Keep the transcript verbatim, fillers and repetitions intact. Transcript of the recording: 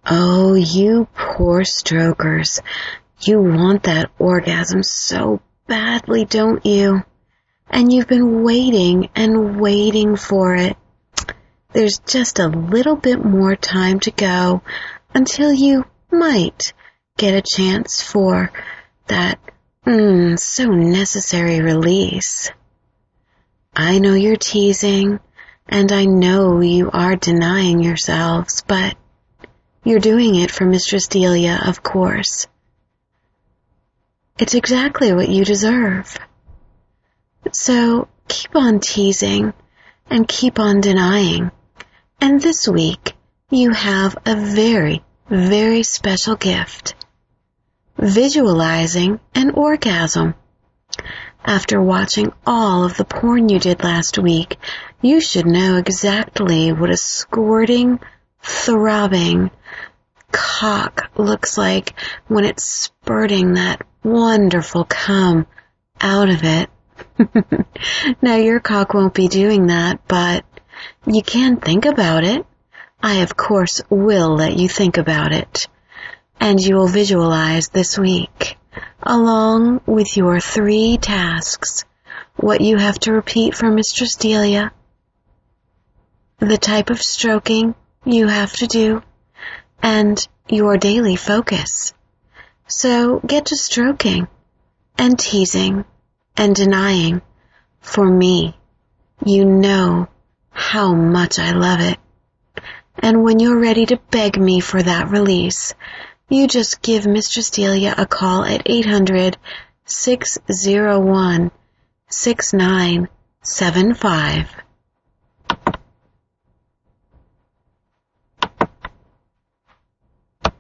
Oh, you poor strokers. You want that orgasm so badly, don't you? And you've been waiting and waiting for it. There's just a little bit more time to go until you might get a chance for that mm, so necessary release. I know you're teasing, and I know you are denying yourselves, but you're doing it for Mistress Delia, of course. It's exactly what you deserve. So keep on teasing and keep on denying. And this week, you have a very, very special gift. Visualizing an orgasm. After watching all of the porn you did last week, you should know exactly what a squirting, throbbing cock looks like when it's spurting that wonderful cum out of it. Now, your cock won't be doing that, but you can think about it. I, of course, will let you think about it. And you will visualize this week, along with your three tasks, what you have to repeat for Mistress Delia, the type of stroking you have to do, and your daily focus. So get to stroking and teasing and denying. For me, you know how much I love it. And when you're ready to beg me for that release, you just give Mistress Delia a call at eight hundred, six oh one, six nine seven five.